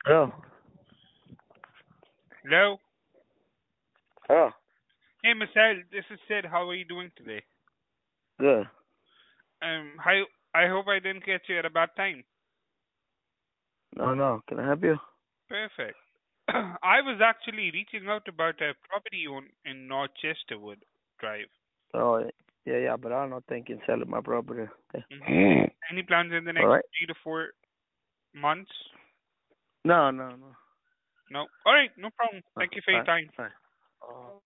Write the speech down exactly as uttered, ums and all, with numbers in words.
Hello. Hello. Hello. Hey, Misael, this is Sid. How are you doing today? Good. Um, I I hope I didn't catch you at a bad time. No, no. Can I help you? Perfect. I was actually reaching out about a property you own in North Chesterwood Drive. Oh, yeah, yeah, but I'm not thinking selling my property. hmm Any plans in the All next right. three to four months? No, no, no. No. All right, no problem. No. Thank you for All your right. time. All right. Oh.